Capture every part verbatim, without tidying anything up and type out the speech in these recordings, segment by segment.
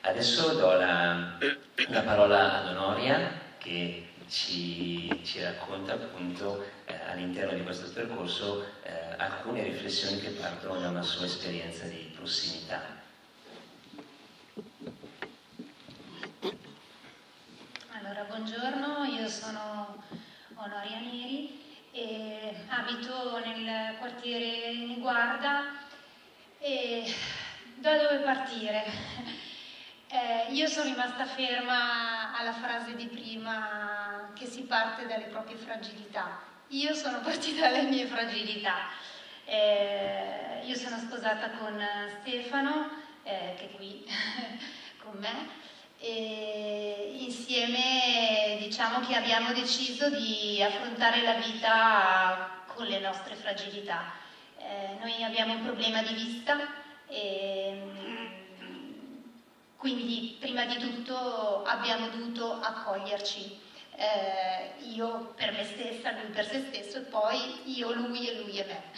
Adesso do la, la parola ad Onoria che ci, ci racconta appunto eh, all'interno di questo percorso eh, alcune riflessioni che partono da una sua esperienza di prossimità. Allora, buongiorno, io sono Onoria Neri e abito nel quartiere Niguarda. E da dove partire? Eh, io sono rimasta ferma alla frase di prima che si parte dalle proprie fragilità. Io sono partita dalle mie fragilità. Eh, io sono sposata con Stefano, eh, che è qui con me, e insieme diciamo che abbiamo deciso di affrontare la vita con le nostre fragilità. Eh, noi abbiamo un problema di vista e quindi prima di tutto abbiamo dovuto accoglierci, eh, io per me stessa, lui per se stesso, e poi io, lui e lui e me.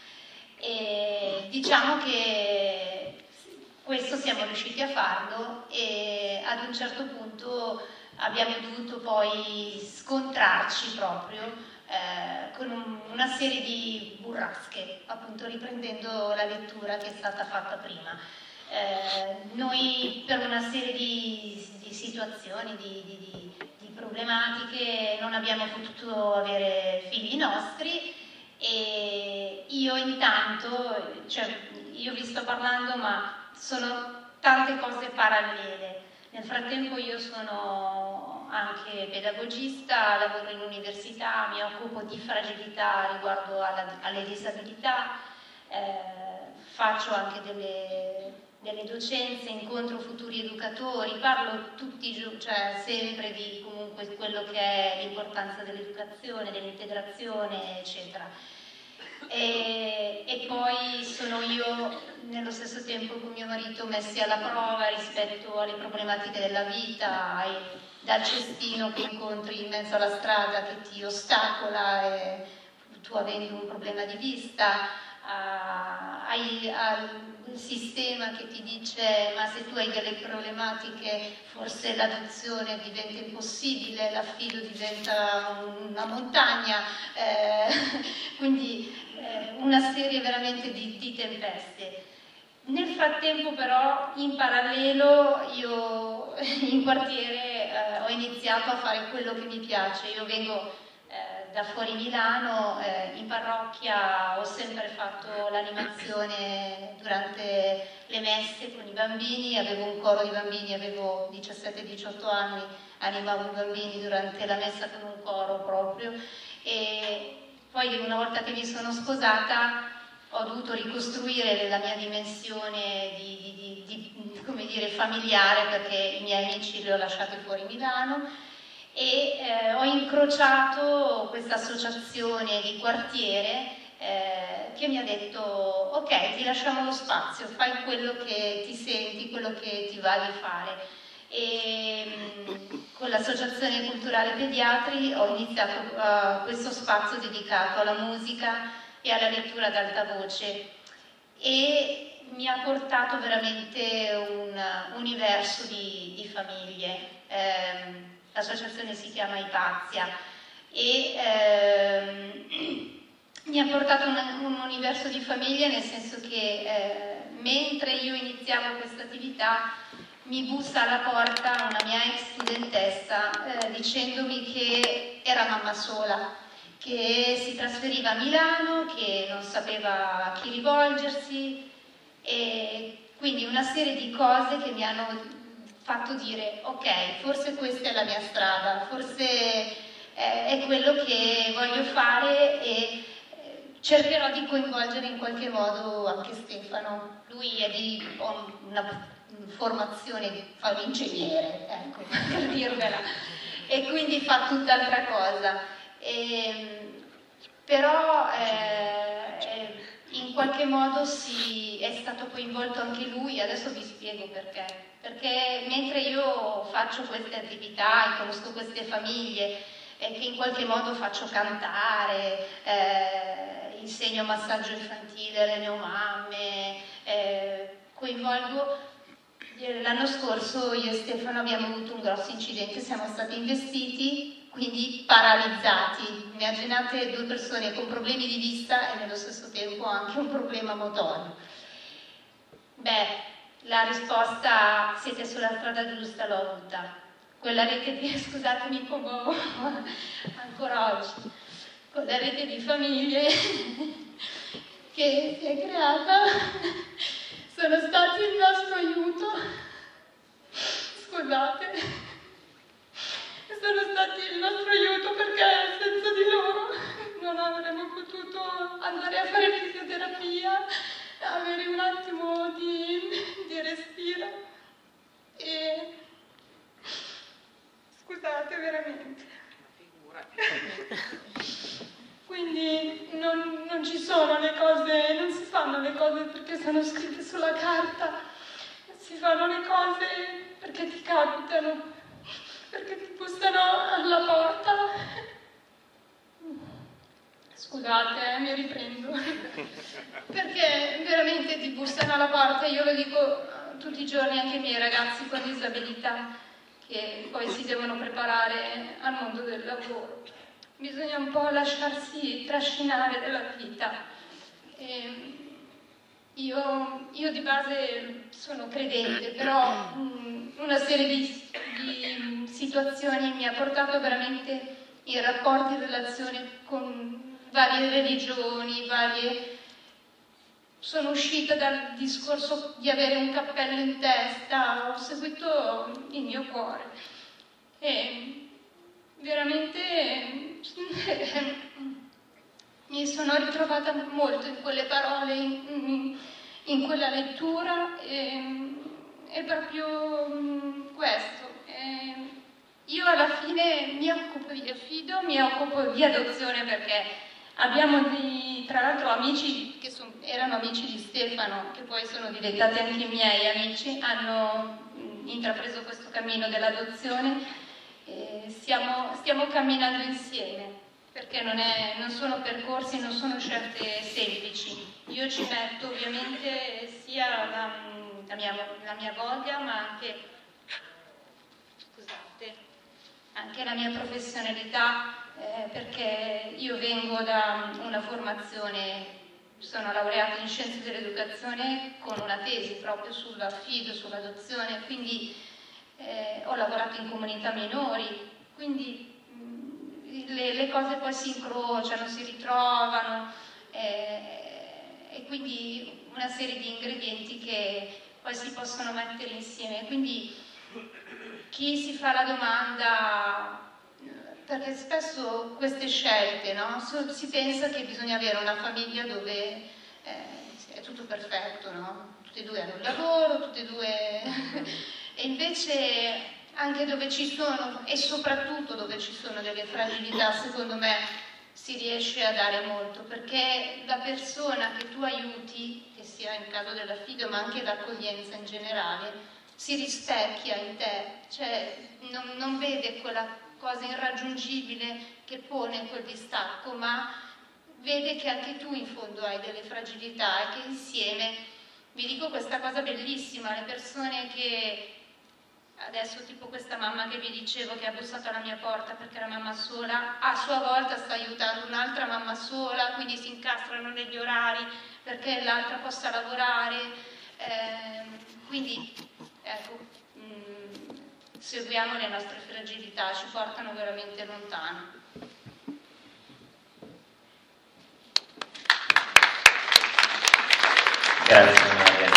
E diciamo che questo siamo riusciti a farlo e ad un certo punto abbiamo dovuto poi scontrarci proprio eh, con un, una serie di burrasche, appunto riprendendo la lettura che è stata fatta prima. Eh, noi per una serie di, di situazioni, di, di, di problematiche non abbiamo potuto avere figli nostri e io intanto, cioè io vi sto parlando ma sono tante cose parallele. Nel frattempo io sono anche pedagogista, lavoro in università, mi occupo di fragilità riguardo alla, alle disabilità, eh, faccio anche delle delle docenze, incontro futuri educatori, parlo tutti i giorni, cioè sempre di comunque quello che è l'importanza dell'educazione, dell'integrazione, eccetera. E, e poi sono io nello stesso tempo con mio marito messi alla prova rispetto alle problematiche della vita, ai, dal cestino che incontri in mezzo alla strada che ti ostacola e tu avendo un problema di vista, hai al sistema che ti dice ma se tu hai delle problematiche forse l'adozione diventa impossibile, l'affido diventa una montagna, eh, quindi eh, una serie veramente di, di tempeste. Nel frattempo però in parallelo io in quartiere eh, ho iniziato a fare quello che mi piace. Io vengo da fuori Milano, eh, in parrocchia ho sempre fatto l'animazione durante le messe con i bambini, avevo un coro di bambini, avevo diciassette diciotto anni, animavo i bambini durante la messa con un coro proprio e poi una volta che mi sono sposata ho dovuto ricostruire la mia dimensione di, di, di, di come dire, familiare perché i miei amici li ho lasciati fuori Milano e eh, ho incrociato questa associazione di quartiere eh, che mi ha detto ok, ti lasciamo lo spazio, fai quello che ti senti, quello che ti va di fare e mh, con l'associazione culturale pediatri ho iniziato uh, questo spazio dedicato alla musica e alla lettura ad alta voce e mi ha portato veramente un universo di, di famiglie. Eh, L'associazione si chiama Ipazia e ehm, mi ha portato un, un universo di famiglie nel senso che eh, mentre io iniziavo questa attività mi bussa alla porta una mia ex studentessa eh, dicendomi che era mamma sola, che si trasferiva a Milano, che non sapeva a chi rivolgersi e quindi una serie di cose che mi hanno fatto dire ok, forse questa è la mia strada, forse eh, è quello che voglio fare e eh, cercherò di coinvolgere in qualche modo anche Stefano. Lui è di ho una formazione, fa l'ingegnere, ecco, per dirvela, e quindi fa tutt'altra cosa. E, però eh, in qualche modo si è stato coinvolto anche lui, adesso vi spiego perché. Perché mentre io faccio queste attività e conosco queste famiglie e che in qualche modo faccio cantare, eh, insegno massaggio infantile alle neomamme, eh, coinvolgo l'anno scorso io e Stefano abbiamo avuto un grosso incidente, siamo stati investiti, quindi paralizzati. Immaginate due persone con problemi di vista e nello stesso tempo anche un problema motorio. Beh, la risposta, siete sulla strada giusta, l'ho avuta. Quella rete di, scusatemi, commuovo ancora oggi, quella rete di famiglie che si è creata, sono stati il nostro aiuto, scusate, sono stati il nostro aiuto perché senza di loro non avremmo potuto andare a fare fisioterapia, avere un attimo di, di respiro e scusate veramente. Quindi non, non ci sono le cose, non si fanno le cose perché sono scritte sulla carta, si fanno le cose perché ti capitano, perché ti bussano alla porta. Scusate, eh, mi riprendo. Perché veramente ti bussano alla porta, io lo dico tutti i giorni anche ai miei ragazzi con disabilità, che poi si devono preparare al mondo del lavoro. Bisogna un po' lasciarsi trascinare dalla vita. E io, io di base sono credente, però mh, una serie di, di situazioni mi ha portato veramente in rapporti e relazioni con varie religioni, varie... Sono uscita dal discorso di avere un cappello in testa, ho seguito il mio cuore e veramente mi sono ritrovata molto in quelle parole, in, in quella lettura e, è proprio questo. E io alla fine mi occupo di affido, mi occupo di adozione perché abbiamo dei, tra l'altro, amici che son, erano amici di Stefano, che poi sono diventati anche i miei amici, hanno intrapreso questo cammino dell'adozione e stiamo, stiamo camminando insieme, perché non, è, non sono percorsi, non sono scelte semplici. Io ci metto ovviamente sia la, la, mia, la mia voglia, ma anche, scusate, anche la mia professionalità, Eh, perché io vengo da una formazione, sono laureata in scienze dell'educazione con una tesi proprio sull'affido, sull'adozione, quindi eh, ho lavorato in comunità minori, quindi mh, le, le cose poi si incrociano, si ritrovano eh, e quindi una serie di ingredienti che poi si possono mettere insieme. Quindi chi si fa la domanda, perché spesso queste scelte, no? Si pensa che bisogna avere una famiglia dove eh, è tutto perfetto, no? Tutti e due hanno il lavoro, tutti e due... e invece anche dove ci sono, e soprattutto dove ci sono delle fragilità, secondo me si riesce a dare molto, perché la persona che tu aiuti, che sia in caso dell'affido ma anche l'accoglienza in generale, si rispecchia in te, cioè non, non vede quella cosa irraggiungibile che pone quel distacco, ma vede che anche tu in fondo hai delle fragilità e che insieme, vi dico questa cosa bellissima, le persone che adesso, tipo questa mamma che vi dicevo che ha bussato alla mia porta perché era mamma sola, a sua volta sta aiutando un'altra mamma sola, quindi si incastrano negli orari perché l'altra possa lavorare, eh, quindi ecco, mh, seguiamo le nostre fragilità, ci portano veramente lontano. Grazie Maria.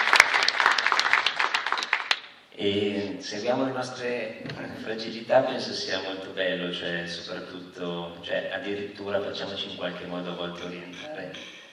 E seguiamo le nostre fragilità, penso sia molto bello, cioè soprattutto, cioè addirittura facciamoci in qualche modo a volte orientare